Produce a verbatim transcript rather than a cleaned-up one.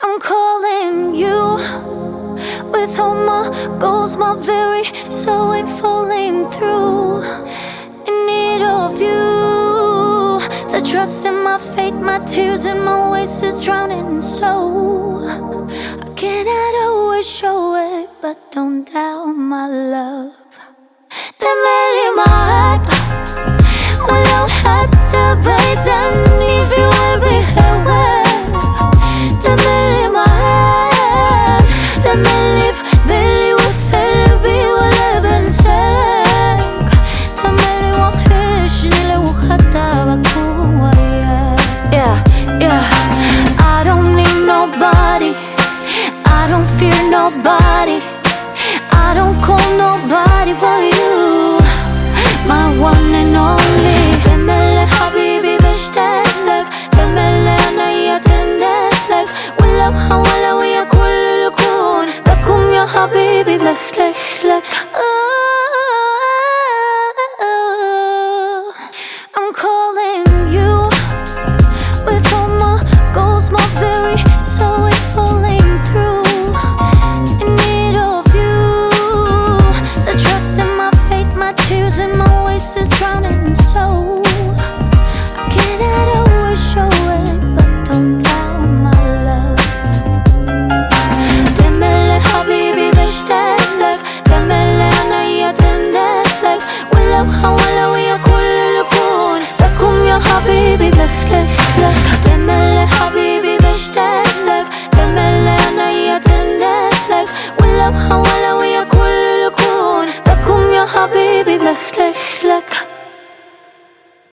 I'm calling you with all my goals, my very soul ain't falling through. In need of you to trust in my fate, my tears and my waste is drowning. So I cannot always show it, but don't doubt my love. تملي معاك ولو حتى بعيد عني في قلبي هواك. تملي معاك تملي في بالي وفي قلبي ولا بنساك. تملي وحشني لو حتى بكون وياك. Yeah, yeah. I don't need nobody, I don't fear nobody, I don't call nobody but you, my one and only. كمل حبيبي بشتاق لك، كمل عينيا تندق لك، ولو حولة ويا كل الكون بكون يا حبيبي بخلق لك. I'm calling you with all my goals, my very soul ain't falling through. In need of you to trust in my fate, my tears and my waste is drowning. So I cannot always show it, but don't doubt my love. كمل حبيبي بشتاق لك، كمل عينيا تندق لك، ولو حولة ويا كل الكون بكون يا حبيبي بخلق لك. كمل حبيبي